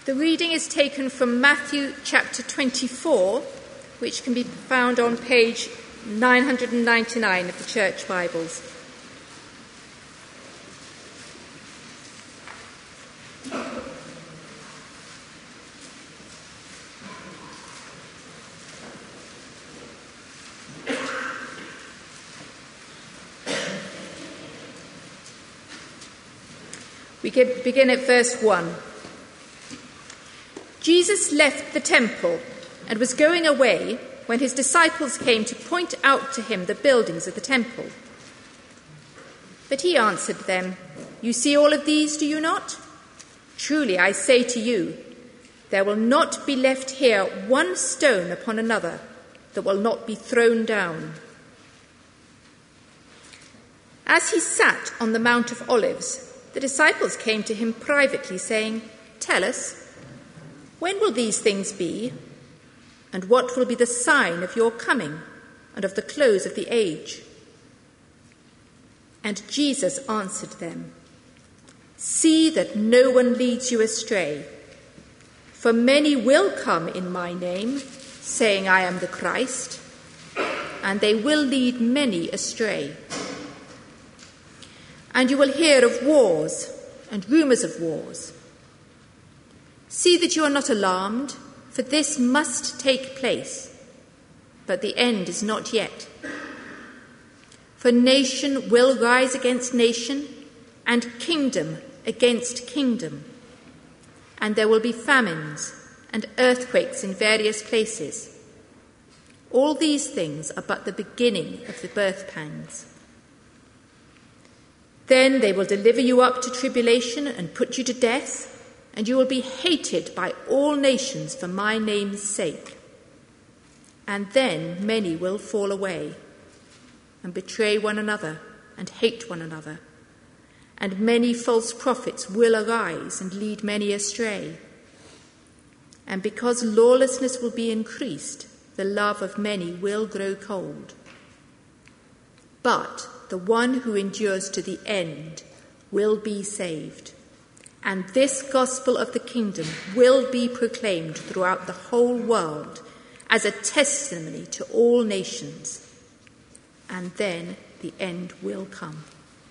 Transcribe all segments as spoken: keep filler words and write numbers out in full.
The reading is taken from Matthew chapter twenty-four, which can be found on page nine hundred ninety-nine of the Church Bibles. We begin at verse one. Jesus left the temple and was going away when his disciples came to point out to him the buildings of the temple. But he answered them, "You see all of these, do you not? Truly, I say to you, there will not be left here one stone upon another that will not be thrown down." As he sat on the Mount of Olives, the disciples came to him privately, saying, "Tell us, when will these things be? And what will be the sign of your coming and of the close of the age?" And Jesus answered them, "See that no one leads you astray. For many will come in my name, saying, 'I am the Christ,' and they will lead many astray. And you will hear of wars and rumours of wars. See that you are not alarmed, for this must take place, but the end is not yet. For nation will rise against nation, and kingdom against kingdom, and there will be famines and earthquakes in various places. All these things are but the beginning of the birth pangs. Then they will deliver you up to tribulation and put you to death, and you will be hated by all nations for my name's sake. And then many will fall away and betray one another and hate one another. And many false prophets will arise and lead many astray. And because lawlessness will be increased, the love of many will grow cold. But the one who endures to the end will be saved. And this gospel of the kingdom will be proclaimed throughout the whole world as a testimony to all nations. And then the end will come."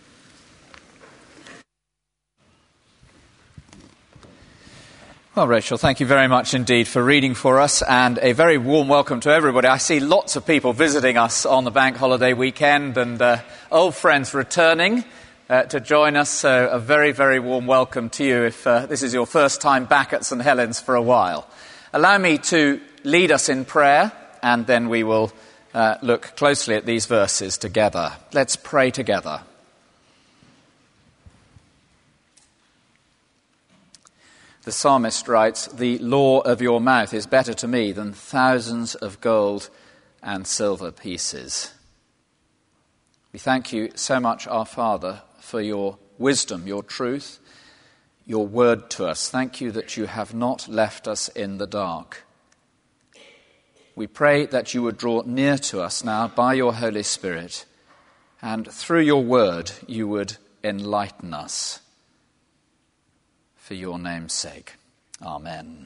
Well, Rachel, thank you very much indeed for reading for us, and a very warm welcome to everybody. I see lots of people visiting us on the bank holiday weekend, and uh, old friends returning uh, to join us, so a very, very warm welcome to you if uh, this is your first time back at St Helens for a while. Allow me to lead us in prayer, and then we will uh, look closely at these verses together. Let's pray together. The psalmist writes, "The law of your mouth is better to me than thousands of gold and silver pieces." We thank you so much, our Father, for your wisdom, your truth, your word to us. Thank you that you have not left us in the dark. We pray that you would draw near to us now by your Holy Spirit, and through your word you would enlighten us. For your name's sake. Amen.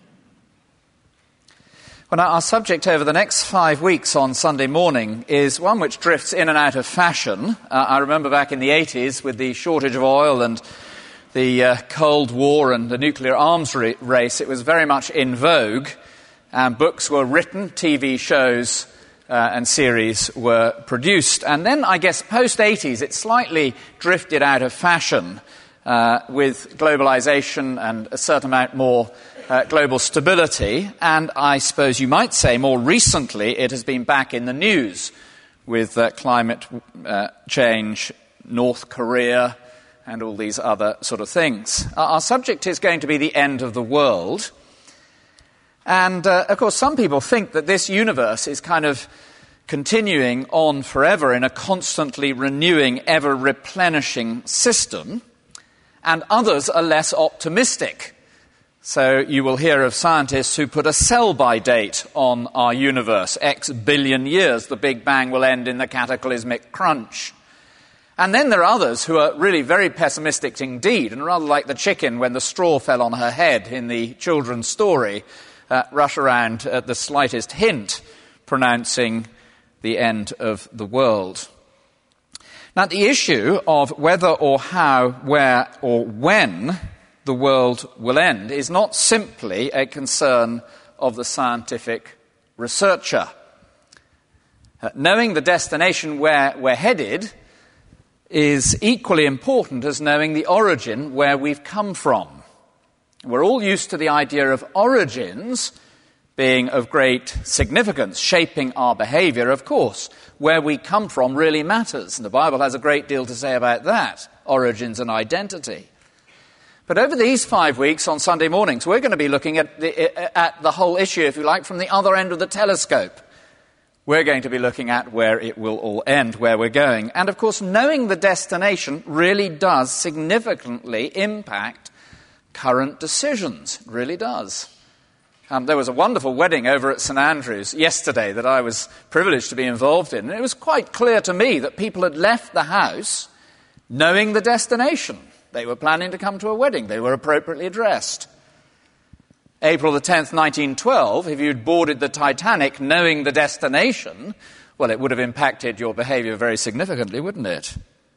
Well, now, our subject over the next five weeks on Sunday morning is one which drifts in and out of fashion. Uh, I remember back in the eighties with the shortage of oil and the uh, Cold War and the nuclear arms ra- race, it was very much in vogue, and books were written, T V shows uh, and series were produced. And then, I guess, post-eighties, it slightly drifted out of fashion. Uh, with globalization and a certain amount more uh, global stability. And I suppose you might say more recently it has been back in the news with uh, climate uh, change, North Korea, and all these other sort of things. Uh, our subject is going to be the end of the world. And, uh, of course, some people think that this universe is kind of continuing on forever in a constantly renewing, ever-replenishing system. And others are less optimistic. So you will hear of scientists who put a sell-by date on our universe. X billion years, the Big Bang will end in the cataclysmic crunch. And then there are others who are really very pessimistic indeed, and rather like the chicken when the straw fell on her head in the children's story, uh, rush around at the slightest hint, pronouncing the end of the world. Now, the issue of whether or how, where or when the world will end is not simply a concern of the scientific researcher. Uh, knowing the destination where we're headed is equally important as knowing the origin where we've come from. We're all used to the idea of origins being of great significance, shaping our behavior. Of course, where we come from really matters, and the Bible has a great deal to say about that, origins and identity. But over these five weeks on Sunday mornings, we're going to be looking at the, at the whole issue, if you like, from the other end of the telescope. We're going to be looking at where it will all end, where we're going. And, of course, knowing the destination really does significantly impact current decisions. It really does. Um, there was a wonderful wedding over at St Andrews yesterday that I was privileged to be involved in. And it was quite clear to me that people had left the house knowing the destination. They were planning to come to a wedding. They were appropriately dressed. April the tenth, nineteen twelve, if you'd boarded the Titanic knowing the destination, well, it would have impacted your behavior very significantly, wouldn't it?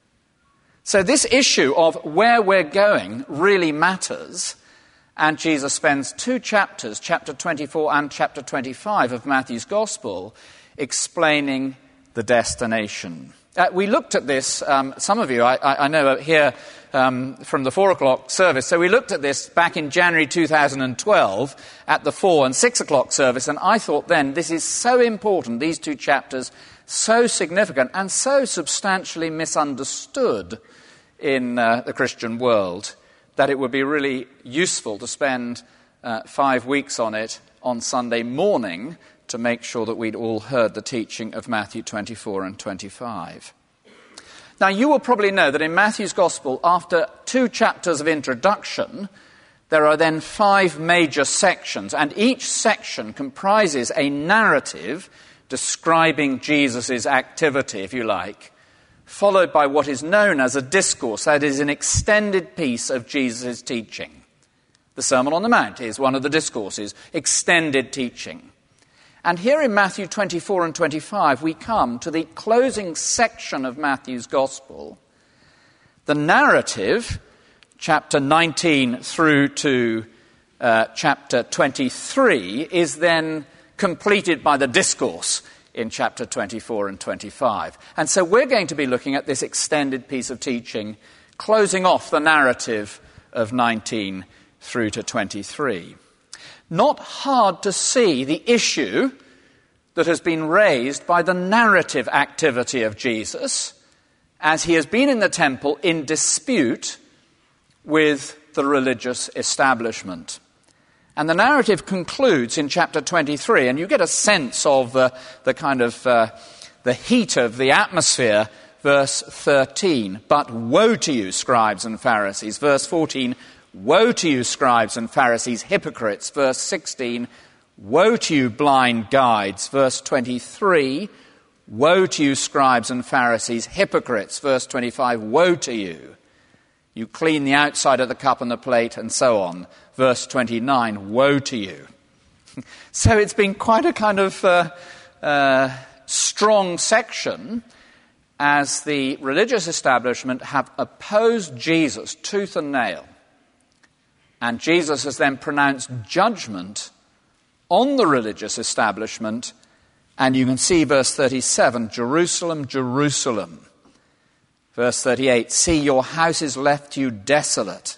So this issue of where we're going really matters, and Jesus spends two chapters, chapter twenty-four and chapter twenty-five of Matthew's Gospel, explaining the destination. Uh, we looked at this, um, some of you, I, I know here um, from the four o'clock service, so we looked at this back in January two thousand twelve at the four and six o'clock service, and I thought then this is so important, these two chapters, so significant and so substantially misunderstood in uh, the Christian world, that it would be really useful to spend uh, five weeks on it on Sunday morning to make sure that we'd all heard the teaching of Matthew twenty-four and twenty-five. Now, you will probably know that in Matthew's Gospel, after two chapters of introduction, there are then five major sections, and each section comprises a narrative describing Jesus' activity, if you like, followed by what is known as a discourse, that is, an extended piece of Jesus' teaching. The Sermon on the Mount is one of the discourses, extended teaching. And here in Matthew twenty-four and twenty-five, we come to the closing section of Matthew's Gospel. The narrative, chapter nineteen through to uh, chapter twenty-three, is then completed by the discourse in chapter twenty-four and twenty-five. And so we're going to be looking at this extended piece of teaching, closing off the narrative of nineteen through to twenty-three. Not hard to see the issue that has been raised by the narrative activity of Jesus as he has been in the temple in dispute with the religious establishment. And the narrative concludes in chapter twenty-three, and you get a sense of the, the kind of uh, the heat of the atmosphere. Verse thirteen, "But woe to you, scribes and Pharisees." Verse fourteen, "Woe to you, scribes and Pharisees, hypocrites." Verse sixteen, "Woe to you, blind guides." Verse twenty-three, "Woe to you, scribes and Pharisees, hypocrites." Verse twenty-five, "Woe to you. You clean the outside of the cup and the plate," and so on. Verse twenty-nine, "Woe to you." So it's been quite a kind of uh, uh, strong section as the religious establishment have opposed Jesus tooth and nail. And Jesus has then pronounced judgment on the religious establishment. And you can see verse thirty-seven, "Jerusalem, Jerusalem." Verse thirty-eight, "See, your house is left you desolate."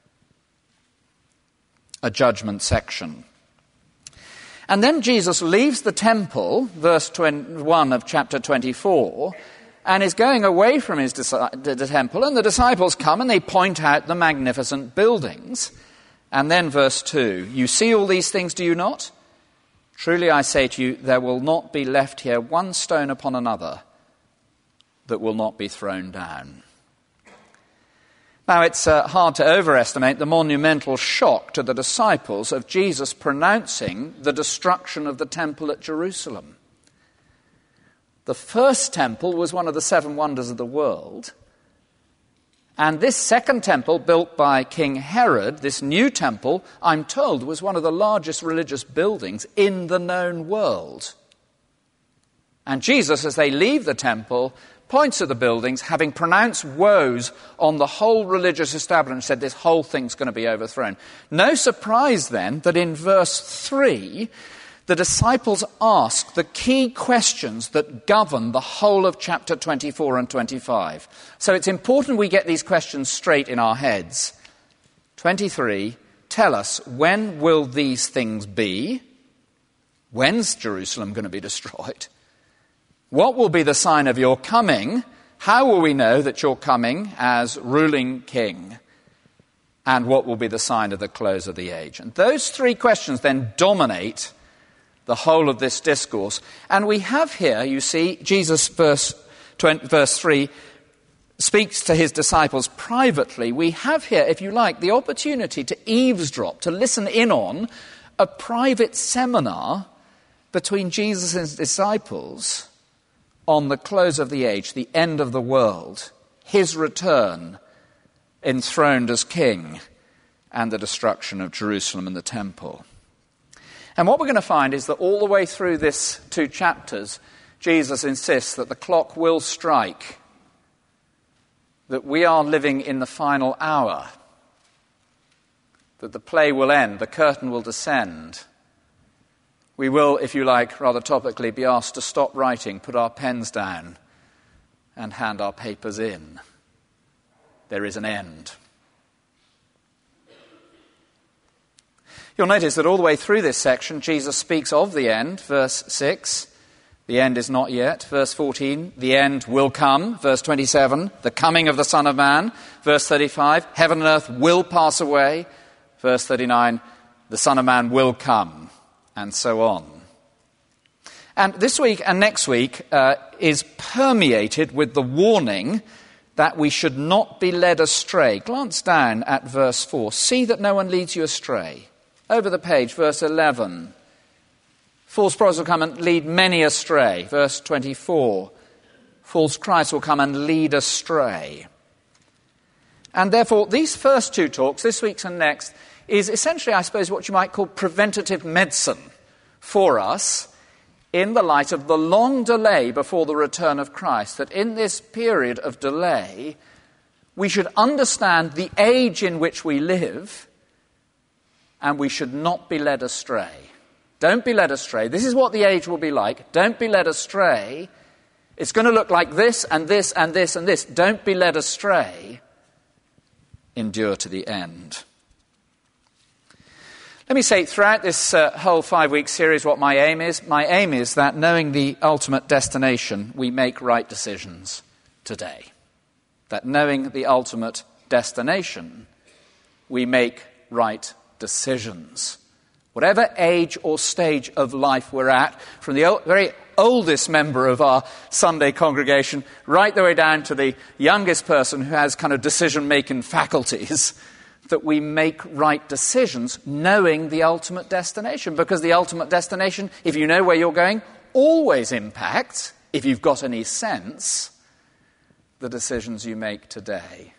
A judgment section. And then Jesus leaves the temple, verse twenty-one of chapter twenty-four, and is going away from his the temple, and the disciples come and they point out the magnificent buildings. And then verse two, "You see all these things, do you not? Truly I say to you, there will not be left here one stone upon another that will not be thrown down." Now, it's uh, hard to overestimate the monumental shock to the disciples of Jesus pronouncing the destruction of the temple at Jerusalem. The first temple was one of the seven wonders of the world, And this second temple, built by King Herod, this new temple, I'm told, was one of the largest religious buildings in the known world. And Jesus, as they leave the temple, points at the buildings, having pronounced woes on the whole religious establishment, said this whole thing's going to be overthrown. No surprise then that in verse three, the disciples ask the key questions that govern the whole of chapter twenty-four and twenty-five. So it's important we get these questions straight in our heads. twenty-three, tell us, when will these things be? When's Jerusalem going to be destroyed? What will be the sign of your coming? How will we know that you're coming as ruling king? And what will be the sign of the close of the age? And those three questions then dominate the whole of this discourse. And we have here, you see, Jesus, verse, twenty, verse three, speaks to his disciples privately. We have here, if you like, the opportunity to eavesdrop, to listen in on a private seminar between Jesus and his disciples on the close of the age, the end of the world, his return, enthroned as king, and the destruction of Jerusalem and the temple. And what we're going to find is that all the way through this two chapters, Jesus insists that the clock will strike, that we are living in the final hour, that the play will end, the curtain will descend. We will, if you like, rather topically, be asked to stop writing, put our pens down, and hand our papers in. There is an end. You'll notice that all the way through this section, Jesus speaks of the end. Verse six, the end is not yet. Verse fourteen, the end will come. Verse twenty-seven, the coming of the Son of Man. Verse thirty-five, heaven and earth will pass away. Verse thirty-nine, the Son of Man will come. And so on. And this week and next week uh, is permeated with the warning that we should not be led astray. Glance down at verse four. See that no one leads you astray. Over the page, verse eleven. False prophets will come and lead many astray. Verse twenty-four. False Christ will come and lead astray. And therefore, these first two talks, this week's and next, is essentially, I suppose, what you might call preventative medicine for us in the light of the long delay before the return of Christ, that in this period of delay, we should understand the age in which we live, and we should not be led astray. Don't be led astray. This is what the age will be like. Don't be led astray. It's going to look like this and this and this and this. Don't be led astray. Endure to the end. Let me say, throughout this uh, whole five-week series, what my aim is. My aim is that, knowing the ultimate destination, we make right decisions today. That knowing the ultimate destination, we make right decisions. Whatever age or stage of life we're at, from the old, very oldest member of our Sunday congregation right the way down to the youngest person who has kind of decision-making faculties, that we make right decisions knowing the ultimate destination. Because the ultimate destination, if you know where you're going, always impacts, if you've got any sense, the decisions you make today.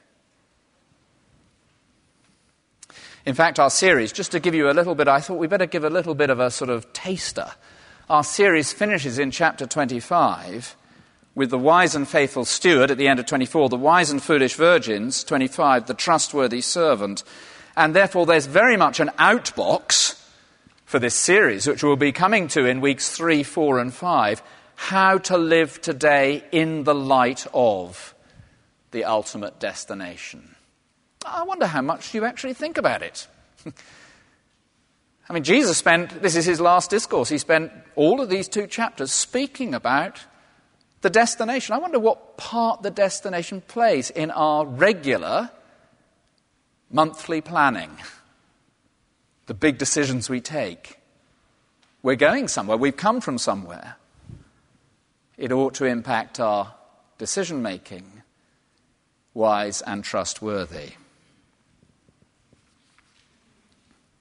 In fact, our series, just to give you a little bit, I thought we better give a little bit of a sort of taster. Our series finishes in chapter twenty-five with the wise and faithful steward at the end of twenty-four, the wise and foolish virgins, twenty-five, the trustworthy servant. And therefore there's very much an outbox for this series, which we'll be coming to in weeks three, four and five, how to live today in the light of the ultimate destination. I wonder how much you actually think about it. I mean, Jesus spent, this is his last discourse, he spent all of these two chapters speaking about the destination. I wonder what part the destination plays in our regular monthly planning, the big decisions we take. We're going somewhere, we've come from somewhere. It ought to impact our decision-making, wise and trustworthy.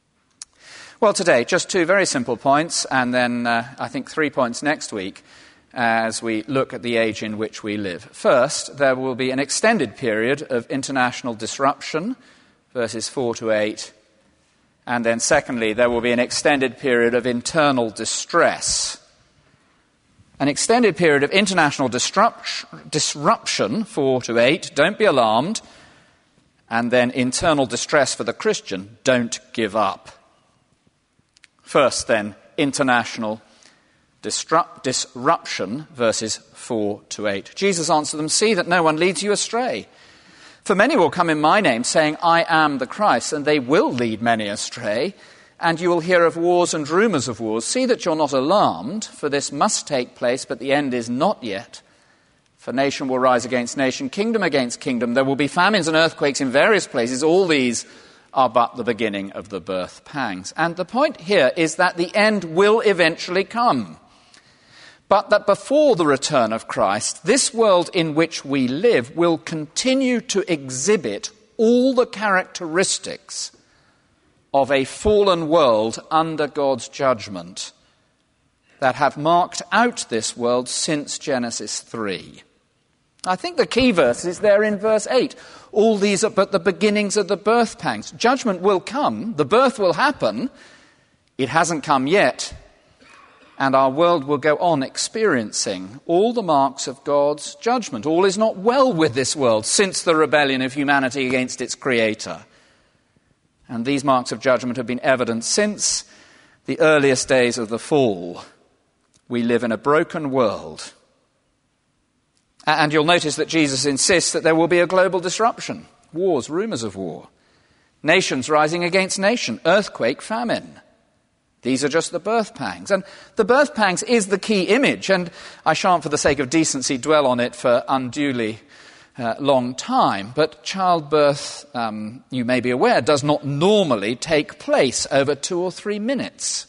Well, today, just two very simple points, and then uh, I think three points next week. as we look at the age in which we live. First, there will be an extended period of international disruption, verses four to eight. And then secondly, there will be an extended period of internal distress. An extended period of international disrupt- disruption, four to eight, don't be alarmed. And then internal distress for the Christian, don't give up. First then, international disrupt- disruption, verses four to eight. Jesus answered them, "See that no one leads you astray. For many will come in my name, saying, 'I am the Christ,' and they will lead many astray. And you will hear of wars and rumours of wars. See that you're not alarmed, for this must take place, but the end is not yet. For nation will rise against nation, kingdom against kingdom. There will be famines and earthquakes in various places. All these are but the beginning of the birth pangs." And the point here is that the end will eventually come. But that before the return of Christ, this world in which we live will continue to exhibit all the characteristics of a fallen world under God's judgment that have marked out this world since Genesis three. I think the key verse is there in verse eight. All these are but the beginnings of the birth pangs. Judgment will come, the birth will happen. It hasn't come yet, and our world will go on experiencing all the marks of God's judgment. All is not well with this world since the rebellion of humanity against its creator. And these marks of judgment have been evident since the earliest days of the fall. We live in a broken world. And you'll notice that Jesus insists that there will be a global disruption. Wars, rumours of war. Nations rising against nation. Earthquake, famine. These are just the birth pangs. And the birth pangs is the key image. And I shan't, for the sake of decency, dwell on it for unduly Uh, long time, but childbirth, um, you may be aware, does not normally take place over two or three minutes.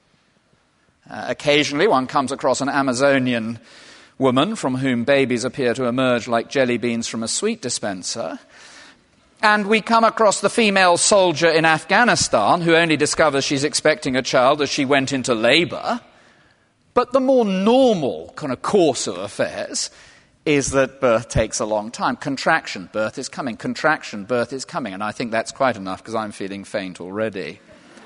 Uh, occasionally one comes across an Amazonian woman from whom babies appear to emerge like jelly beans from a sweet dispenser, and we come across the female soldier in Afghanistan who only discovers she's expecting a child as she went into labour. But the more normal kind of course of affairs is that birth takes a long time. Contraction, birth is coming. Contraction, birth is coming. And I think that's quite enough because I'm feeling faint already.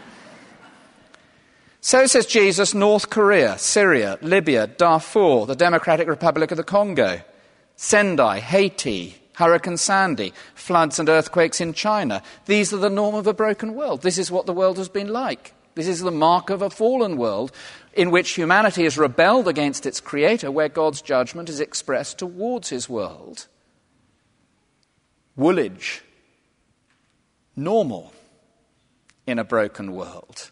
So says Jesus, North Korea, Syria, Libya, Darfur, the Democratic Republic of the Congo, Sendai, Haiti, Hurricane Sandy, floods and earthquakes in China. These are the norm of a broken world. This is what the world has been like. This is the mark of a fallen world in which humanity has rebelled against its creator, where God's judgment is expressed towards his world. Woolage, normal in a broken world.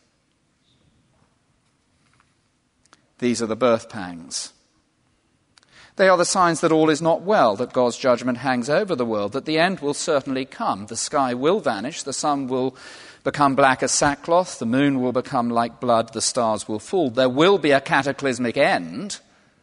These are the birth pangs. They are the signs that all is not well, that God's judgment hangs over the world, that the end will certainly come. The sky will vanish, the sun will become black as sackcloth, the moon will become like blood, the stars will fall. There will be a cataclysmic end.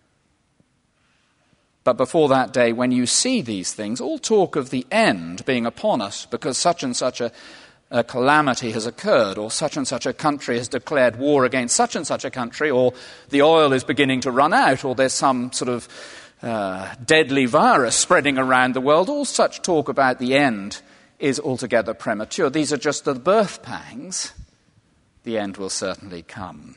But before that day, when you see these things, all talk of the end being upon us because such and such a, a calamity has occurred, or such and such a country has declared war against such and such a country, or the oil is beginning to run out, or there's some sort of uh, deadly virus spreading around the world, all such talk about the end is altogether premature. These are just the birth pangs. The end will certainly come.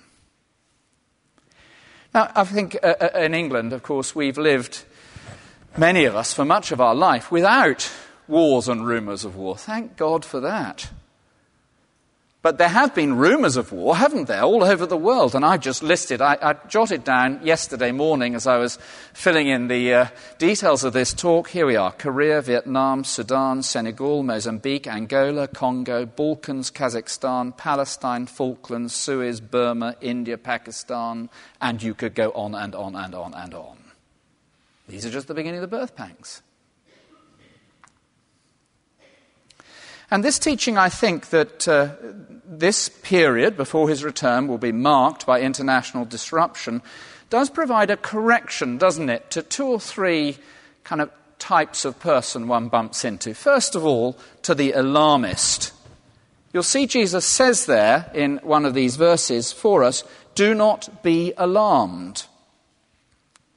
Now, I think uh, in England, of course, we've lived, many of us, for much of our life without wars and rumours of war. Thank God for that. But there have been rumours of war, haven't there, all over the world? And I just listed, I, I jotted down yesterday morning as I was filling in the uh, details of this talk. Here we are: Korea, Vietnam, Sudan, Senegal, Mozambique, Angola, Congo, Balkans, Kazakhstan, Palestine, Falklands, Suez, Burma, India, Pakistan, and you could go on and on and on and on. These are just the beginning of the birth pangs. And this teaching, I think, that uh, this period before his return will be marked by international disruption, does provide a correction, doesn't it, to two or three kind of types of person one bumps into. First of all, to the alarmist. You'll see Jesus says there in one of these verses for us, do not be alarmed.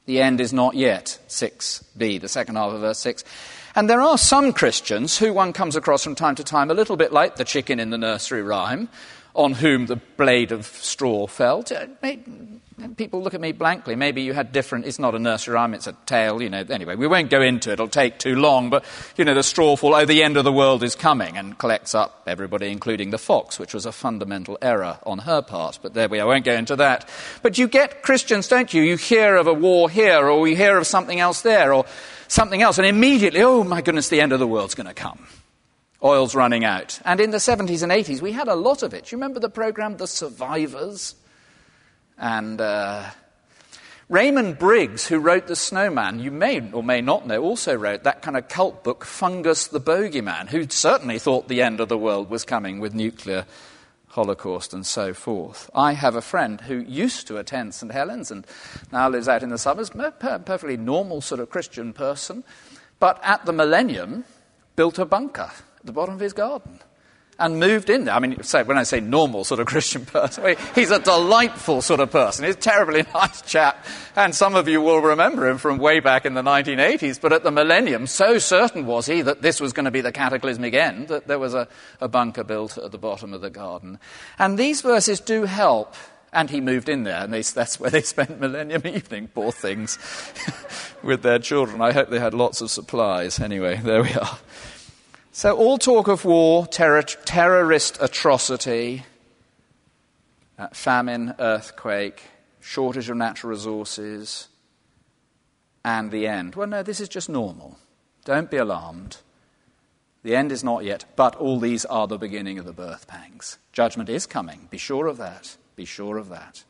The end is not yet, six b, the second half of verse six. And there are some Christians who one comes across from time to time, a little bit like the chicken in the nursery rhyme, on whom the blade of straw fell. People look at me blankly. Maybe you had different... It's not a nursery rhyme, it's a tale, you know. Anyway, we won't go into it. It'll take too long. But, you know, the straw fall, oh, the end of the world is coming, and collects up everybody, including the fox, which was a fundamental error on her part. But there we are. I won't go into that. But you get Christians, don't you? You hear of a war here, or you hear of something else there, or something else, and immediately, oh, my goodness, the end of the world's going to come. Oil's running out. And in the seventies and eighties, we had a lot of it. Do you remember the program, The Survivors? And uh, Raymond Briggs, who wrote The Snowman, you may or may not know, also wrote that kind of cult book, Fungus the Bogeyman, who certainly thought the end of the world was coming with nuclear holocaust and so forth. I have a friend who used to attend St Helens and now lives out in the suburbs, a perfectly normal sort of Christian person, but at the millennium built a bunker at the bottom of his garden and moved in there. I mean, so when I say normal sort of Christian person, he's a delightful sort of person. He's a terribly nice chap, and some of you will remember him from way back in the nineteen eighties, but at the millennium, so certain was he that this was going to be the cataclysmic end that there was a, a bunker built at the bottom of the garden. And these verses do help. And he moved in there, and they, that's where they spent Millennium Evening, poor things, with their children. I hope they had lots of supplies. Anyway, there we are. So all talk of war, terror, terrorist atrocity, uh, famine, earthquake, shortage of natural resources, and the end. Well, no, this is just normal. Don't be alarmed. The end is not yet, but all these are the beginning of the birth pangs. Judgment is coming. Be sure of that. Be sure of that.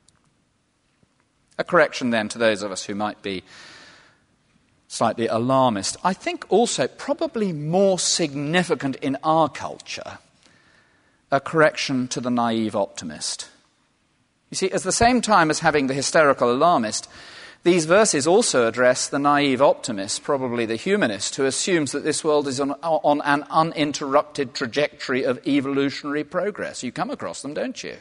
A correction then to those of us who might be slightly alarmist. I think also probably more significant in our culture, a correction to the naive optimist. You see, at the same time as having the hysterical alarmist, these verses also address the naive optimist, probably the humanist, who assumes that this world is on, on an uninterrupted trajectory of evolutionary progress. You come across them, don't you?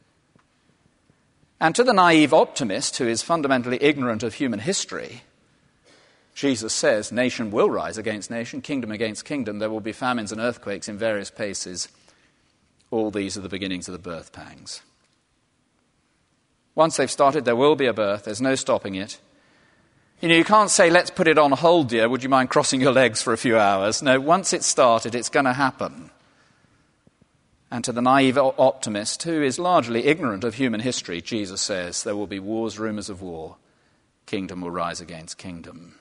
And to the naive optimist, who is fundamentally ignorant of human history, Jesus says, nation will rise against nation, kingdom against kingdom. There will be famines and earthquakes in various places. All these are the beginnings of the birth pangs. Once they've started, there will be a birth. There's no stopping it. You know, you can't say, let's put it on hold, dear. Would you mind crossing your legs for a few hours? No, once it's started, it's going to happen. And to the naive optimist, who is largely ignorant of human history, Jesus says, there will be wars, rumors of war. Kingdom will rise against kingdom.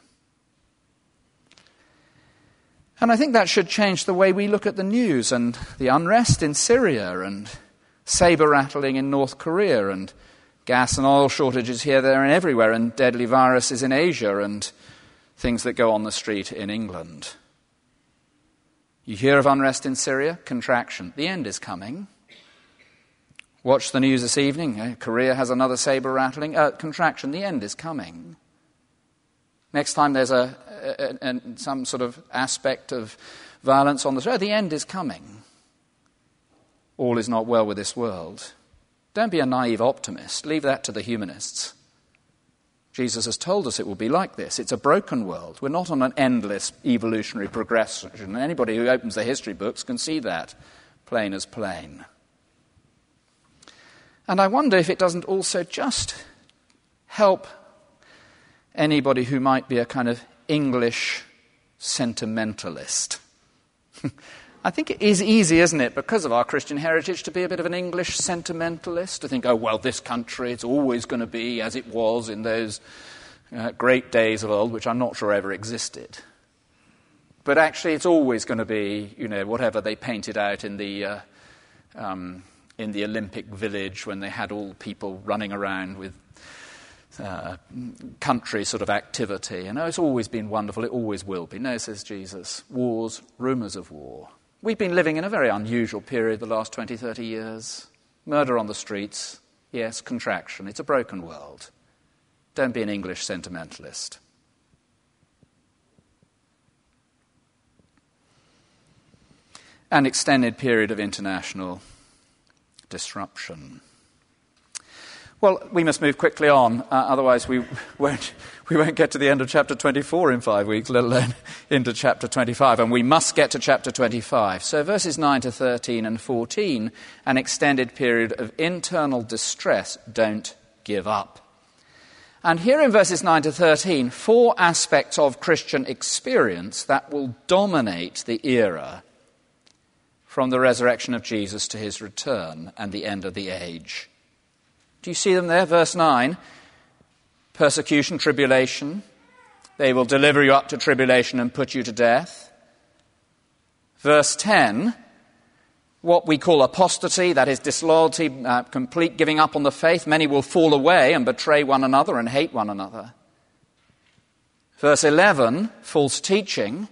And I think that should change the way we look at the news and the unrest in Syria and saber-rattling in North Korea and gas and oil shortages here, there and everywhere and deadly viruses in Asia and things that go on the street in England. You hear of unrest in Syria? Contraction. The end is coming. Watch the news this evening. Korea has another saber-rattling. Uh, contraction. The end is coming. Next time there's a, a, a some sort of aspect of violence on the street, the end is coming. All is not well with this world. Don't be a naive optimist. Leave that to the humanists. Jesus has told us it will be like this. It's a broken world. We're not on an endless evolutionary progression. Anybody who opens the history books can see that, plain as plain. And I wonder if it doesn't also just help anybody who might be a kind of English sentimentalist. I think it is easy, isn't it, because of our Christian heritage, to be a bit of an English sentimentalist, to think, oh, well, this country, it's always going to be as it was in those uh, great days of old, which I'm not sure ever existed. But actually, it's always going to be, you know, whatever they painted out in the uh, um, in the Olympic Village when they had all people running around with Uh, country sort of activity. You know, it's always been wonderful, it always will be. No, says Jesus, wars, rumours of war. We've been living in a very unusual period the last twenty, thirty years. Murder on the streets, yes, contraction. It's a broken world. Don't be an English sentimentalist. An extended period of international disruption. Well, we must move quickly on, uh, otherwise we won't, we won't get to the end of chapter twenty-four in five weeks, let alone into chapter twenty-five, and we must get to chapter twenty-five. So verses nine to thirteen and fourteen, an extended period of internal distress, don't give up. And here in verses nine to thirteen, four aspects of Christian experience that will dominate the era from the resurrection of Jesus to his return and the end of the age. Do you see them there? Verse nine, persecution, tribulation. They will deliver you up to tribulation and put you to death. Verse ten, what we call apostasy, that is disloyalty, uh, complete giving up on the faith. Many will fall away and betray one another and hate one another. Verse eleven, false teaching.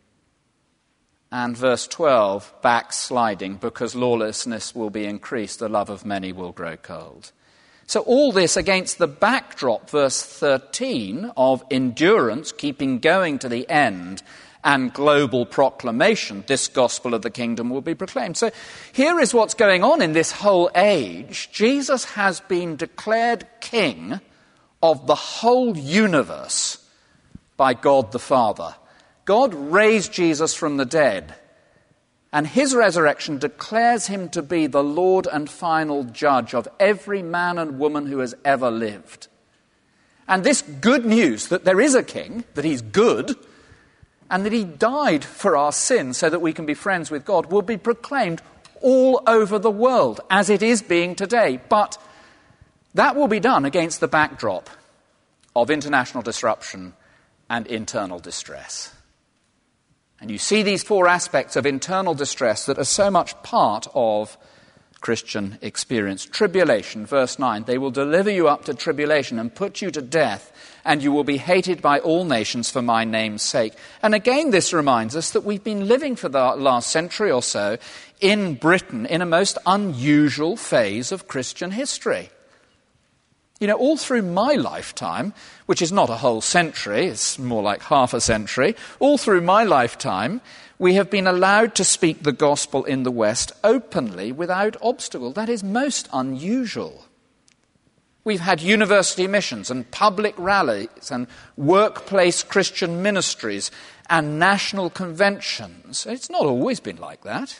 And verse twelve, backsliding, because lawlessness will be increased, the love of many will grow cold. So all this against the backdrop, verse thirteen, of endurance, keeping going to the end, and global proclamation, this gospel of the kingdom will be proclaimed. So here is what's going on in this whole age. Jesus has been declared king of the whole universe by God the Father. God raised Jesus from the dead, and his resurrection declares him to be the Lord and final judge of every man and woman who has ever lived. And this good news that there is a king, that he's good, and that he died for our sins so that we can be friends with God, will be proclaimed all over the world, as it is being today. But that will be done against the backdrop of international disruption and internal distress. And you see these four aspects of internal distress that are so much part of Christian experience. Tribulation, verse nine, they will deliver you up to tribulation and put you to death, and you will be hated by all nations for my name's sake. And again, this reminds us that we've been living for the last century or so in Britain in a most unusual phase of Christian history. You know, all through my lifetime, which is not a whole century, it's more like half a century, all through my lifetime, we have been allowed to speak the gospel in the West openly without obstacle. That is most unusual. We've had university missions and public rallies and workplace Christian ministries and national conventions. It's not always been like that.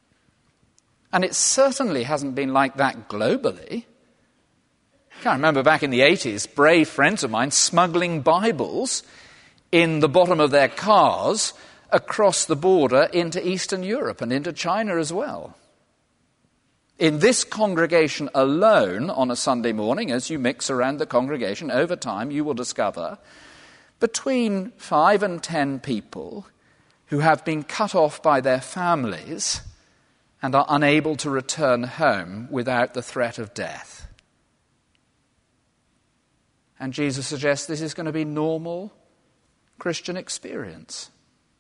And it certainly hasn't been like that globally. I can't remember back in the eighties, brave friends of mine smuggling Bibles in the bottom of their cars across the border into Eastern Europe and into China as well. In this congregation alone on a Sunday morning, as you mix around the congregation over time, you will discover between five and ten people who have been cut off by their families and are unable to return home without the threat of death. And Jesus suggests this is going to be normal Christian experience.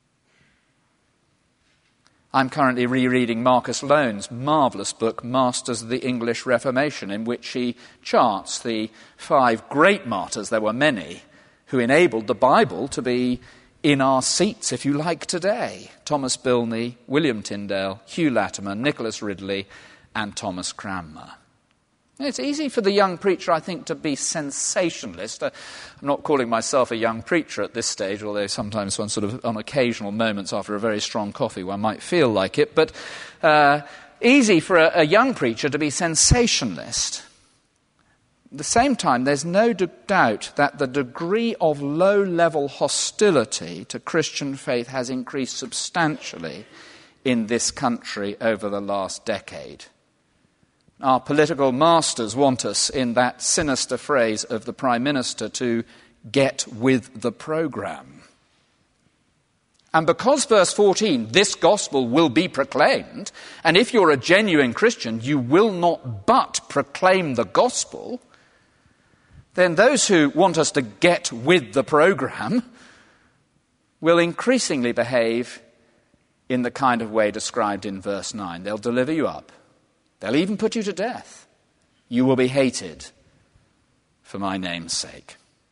I'm currently rereading Marcus Lone's marvellous book, Masters of the English Reformation, in which he charts the five great martyrs, there were many, who enabled the Bible to be in our seats, if you like, today. Thomas Bilney, William Tyndale, Hugh Latimer, Nicholas Ridley, and Thomas Cranmer. It's easy for the young preacher, I think, to be sensationalist. I'm not calling myself a young preacher at this stage, although sometimes one sort of, on occasional moments after a very strong coffee, one might feel like it. But uh, easy for a, a young preacher to be sensationalist. At the same time, there's no d- doubt that the degree of low-level hostility to Christian faith has increased substantially in this country over the last decade. Our political masters want us, in that sinister phrase of the Prime Minister, to get with the programme. And because, verse fourteen, this gospel will be proclaimed, and if you're a genuine Christian, you will not but proclaim the gospel, then those who want us to get with the programme will increasingly behave in the kind of way described in verse nine. They'll deliver you up. They'll even put you to death. You will be hated for my name's sake.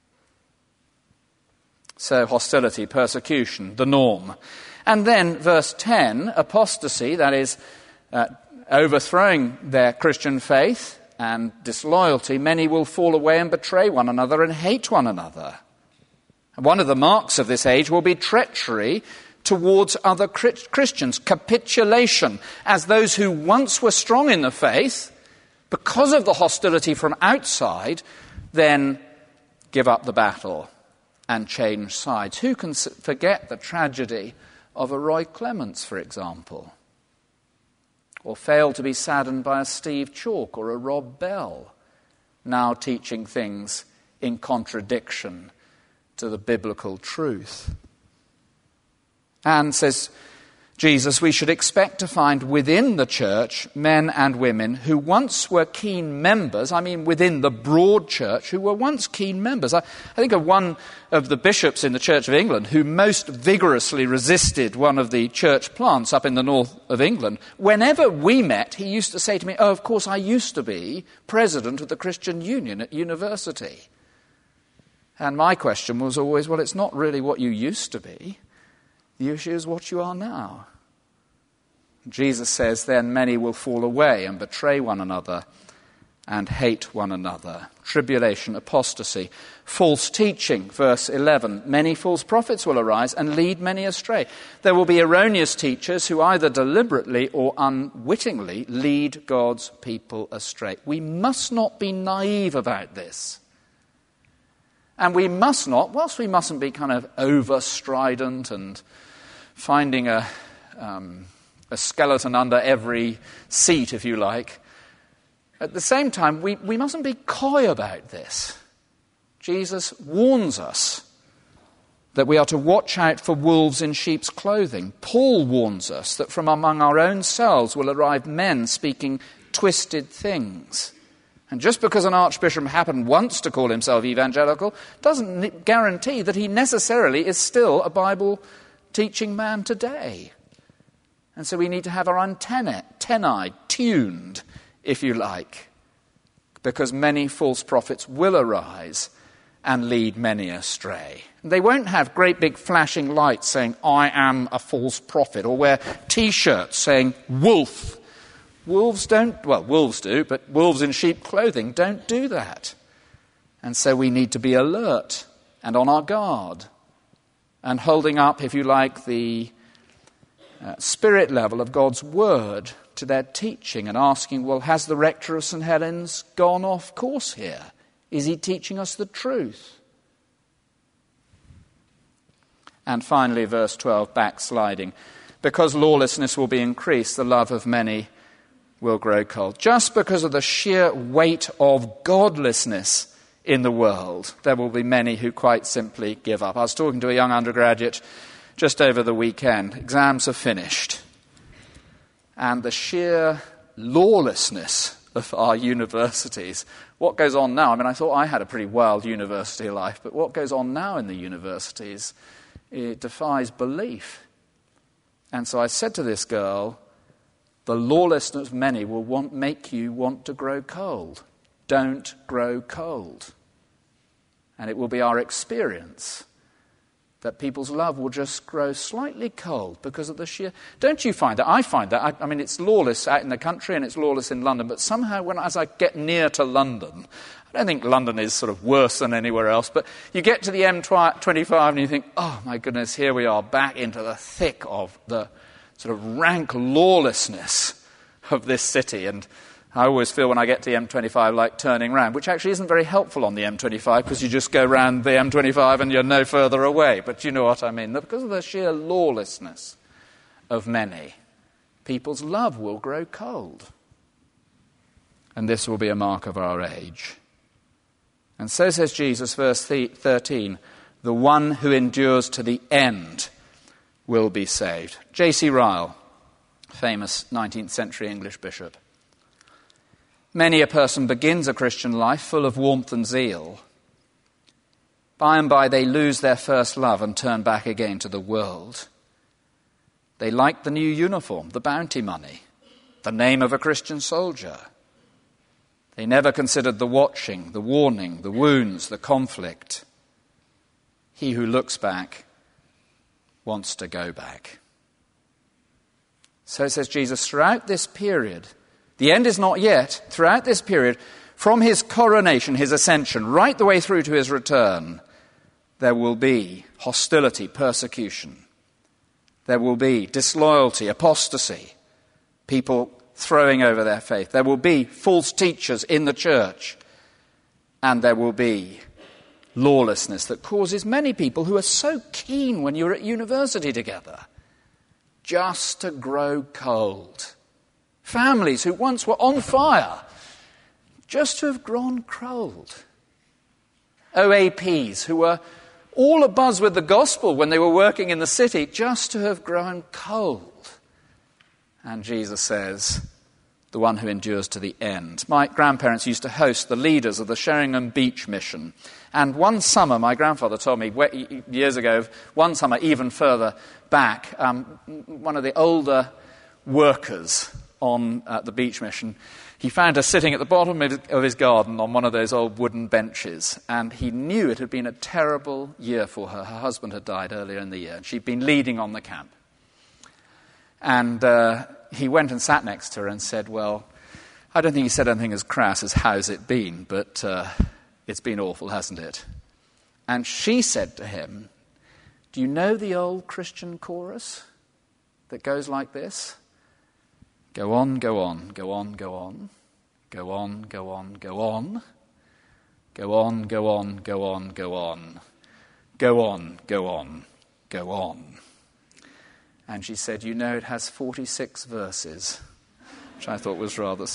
So hostility, persecution, the norm. And then verse ten, apostasy, that is uh, overthrowing their Christian faith, and disloyalty, many will fall away and betray one another and hate one another. And one of the marks of this age will be treachery towards other Christians, capitulation, as those who once were strong in the faith, because of the hostility from outside, then give up the battle and change sides. Who can forget the tragedy of a Roy Clements, for example? Or fail to be saddened by a Steve Chalke or a Rob Bell, now teaching things in contradiction to the biblical truth. And, says Jesus, we should expect to find within the church men and women who once were keen members, I mean within the broad church, who were once keen members. I, I think of one of the bishops in the Church of England who most vigorously resisted one of the church plants up in the north of England. Whenever we met, he used to say to me, oh, of course, I used to be president of the Christian Union at university. And my question was always, well, it's not really what you used to be. The issue is what you are now. Jesus says, then many will fall away and betray one another and hate one another. Tribulation, apostasy, false teaching, verse eleven. Many false prophets will arise and lead many astray. There will be erroneous teachers who either deliberately or unwittingly lead God's people astray. We must not be naive about this. And we must not, whilst we mustn't be kind of over-strident and finding a, um, a skeleton under every seat, if you like, at the same time, we, we mustn't be coy about this. Jesus warns us that we are to watch out for wolves in sheep's clothing. Paul warns us that from among our own selves will arrive men speaking twisted things. And just because an archbishop happened once to call himself evangelical doesn't guarantee that he necessarily is still a Bible-teaching man today. And so we need to have our antennae, antennae tuned, if you like, because many false prophets will arise and lead many astray. They won't have great big flashing lights saying, I am a false prophet, or wear T-shirts saying, wolf. Wolves don't, well, wolves do, but wolves in sheep clothing don't do that. And so we need to be alert and on our guard and holding up, if you like, the uh, spirit level of God's word to their teaching and asking, well, has the rector of St Helens gone off course here? Is he teaching us the truth? And finally, verse twelve, backsliding. Because lawlessness will be increased, the love of many will grow cold. Just because of the sheer weight of godlessness in the world, there will be many who quite simply give up. I was talking to a young undergraduate just over the weekend. Exams are finished. And the sheer lawlessness of our universities, what goes on now? I mean, I thought I had a pretty wild university life, but what goes on now in the universities, it defies belief. And so I said to this girl, the lawlessness of many will want, make you want to grow cold. Don't grow cold. And it will be our experience that people's love will just grow slightly cold because of the sheer... Don't you find that? I find that. I, I mean, it's lawless out in the country and it's lawless in London, but somehow when as I get near to London, I don't think London is sort of worse than anywhere else, but you get to the M twenty-five and you think, oh my goodness, here we are back into the thick of the sort of rank lawlessness of this city. And I always feel when I get to the M twenty-five like turning round, which actually isn't very helpful on the M twenty-five because you just go round the M twenty-five and you're no further away. But you know what I mean. Because of the sheer lawlessness of many, people's love will grow cold. And this will be a mark of our age. And so says Jesus, verse thirteen, the one who endures to the end will be saved. J C Ryle, famous nineteenth century English bishop. Many a person begins a Christian life full of warmth and zeal. By and by they lose their first love and turn back again to the world. They like the new uniform, the bounty money, the name of a Christian soldier. They never considered the watching, the warning, the wounds, the conflict. He who looks back wants to go back. So says Jesus, throughout this period, The end is not yet. Throughout this period, from his coronation, his ascension, right the way through to his return, there will be hostility, persecution. There will be disloyalty, apostasy, people throwing over their faith. There will be false teachers in the church. And there will be lawlessness that causes many people who are so keen when you're at university together just to grow cold. Families who once were on fire just to have grown cold. O A Ps who were all abuzz with the gospel when they were working in the city just to have grown cold. And Jesus says, the one who endures to the end. My grandparents used to host the leaders of the Sheringham Beach mission. And one summer, my grandfather told me years ago, one summer even further back, um, one of the older workers on uh, the beach mission, he found her sitting at the bottom of his garden on one of those old wooden benches. And he knew it had been a terrible year for her. Her husband had died earlier in the year. And she'd been leading on the camp. And uh, he went and sat next to her and said, well, I don't think he said anything as crass as how's it been, but uh, it's been awful, hasn't it? And she said to him, do you know the old Christian chorus that goes like this? Go on, go on, go on, go on. Go on, go on, go on. Go on, go on, go on, go on. Go on, go on, go on. And she said, you know, it has forty-six verses, which I thought was rather...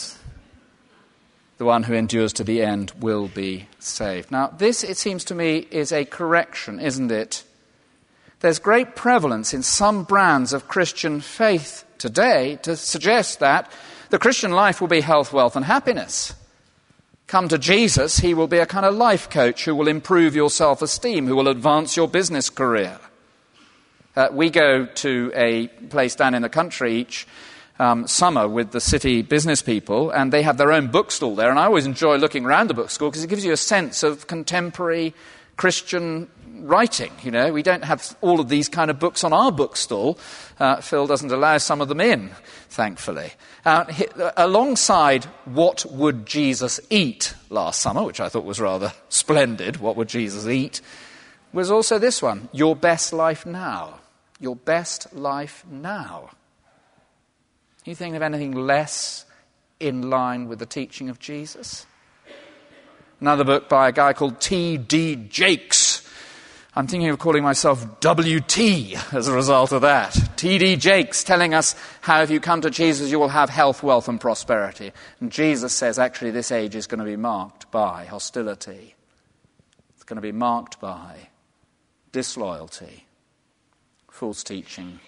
The one who endures to the end will be saved. Now, this, it seems to me, is a correction, isn't it? There's great prevalence in some brands of Christian faith today to suggest that the Christian life will be health, wealth, and happiness. Come to Jesus, he will be a kind of life coach who will improve your self-esteem, who will advance your business career. Uh, we go to a place down in the country each um, summer with the city business people, and they have their own bookstall there. And I always enjoy looking around the bookstall because it gives you a sense of contemporary Christian writing. You know, we don't have all of these kind of books on our bookstall. Uh, Phil doesn't allow some of them in, thankfully. Uh, he, uh, alongside What Would Jesus Eat last summer, which I thought was rather splendid, What Would Jesus Eat, was also this one, Your Best Life Now. Your Best Life Now. Can you think of anything less in line with the teaching of Jesus? Another book by a guy called T D Jakes. I'm thinking of calling myself W T as a result of that. T D Jakes telling us how if you come to Jesus you will have health, wealth and prosperity. And Jesus says actually this age is going to be marked by hostility. It's going to be marked by disloyalty, false teaching,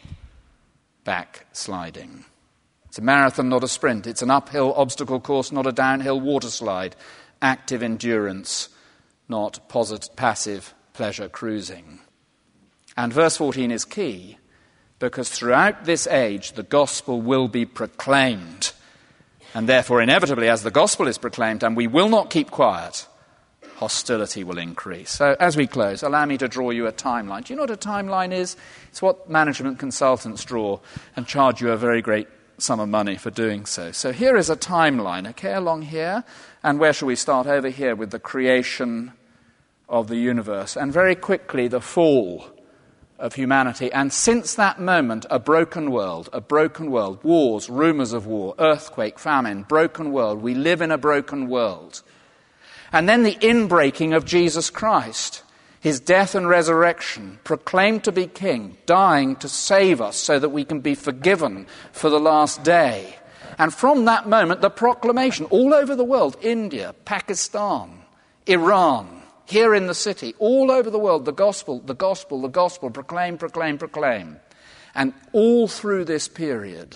backsliding. It's a marathon, not a sprint. It's an uphill obstacle course, not a downhill water slide. Active endurance, not posit- passive pleasure cruising. And verse fourteen is key, because throughout this age the gospel will be proclaimed. And therefore, inevitably, as the gospel is proclaimed, and we will not keep quiet, hostility will increase. So as we close, allow me to draw you a timeline. Do you know what a timeline is? It's what management consultants draw and charge you a very great sum of money for doing so. So here is a timeline, okay, along here. And where shall we start? Over here with the creation of the universe. And very quickly, the fall of humanity. And since that moment, a broken world, a broken world, wars, rumors of war, earthquake, famine, broken world. We live in a broken world. And then the inbreaking of Jesus Christ, his death and resurrection, proclaimed to be king, dying to save us so that we can be forgiven for the last day. And from that moment, the proclamation all over the world, India, Pakistan, Iran, here in the city, all over the world, the gospel, the gospel, the gospel, proclaim, proclaim, proclaim. And all through this period,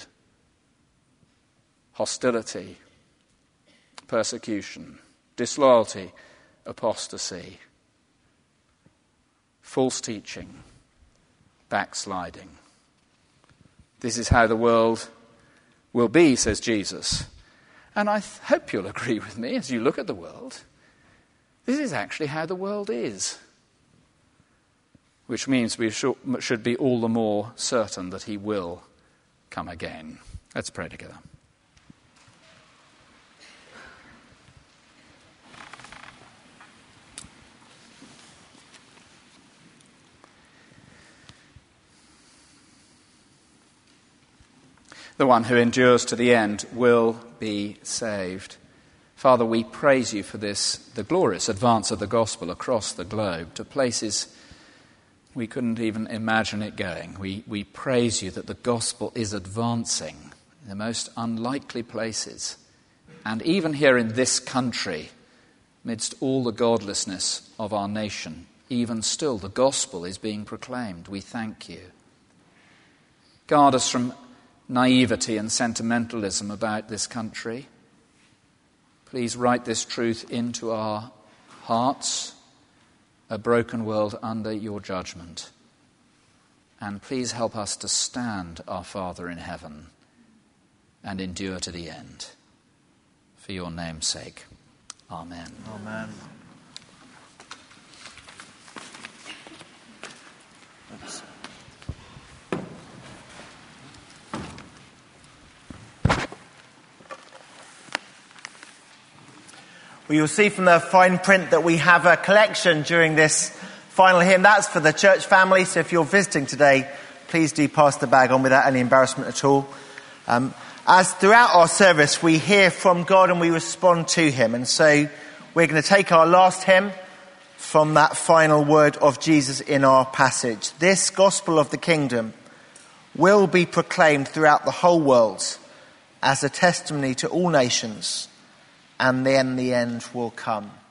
hostility, persecution, disloyalty, apostasy, false teaching, backsliding. This is how the world will be, says Jesus. And I th- hope you'll agree with me as you look at the world. This is actually how the world is. Which means we should, should be all the more certain that he will come again. Let's pray together. The one who endures to the end will be saved. Father, we praise you for this, the glorious advance of the gospel across the globe to places we couldn't even imagine it going. We, we praise you that the gospel is advancing in the most unlikely places. And even here in this country, amidst all the godlessness of our nation, even still the gospel is being proclaimed. We thank you. Guard us from naivety and sentimentalism about this country. Please write this truth into our hearts, a broken world under your judgment. And please help us to stand, our Father in heaven, and endure to the end. For your name's sake. Amen. Amen. Oops. Well, you'll see from the fine print that we have a collection during this final hymn. That's for the church family, so if you're visiting today, please do pass the bag on without any embarrassment at all. Um, as throughout our service, we hear from God and we respond to him. And so we're going to take our last hymn from that final word of Jesus in our passage. This gospel of the kingdom will be proclaimed throughout the whole world as a testimony to all nations, and then the end will come.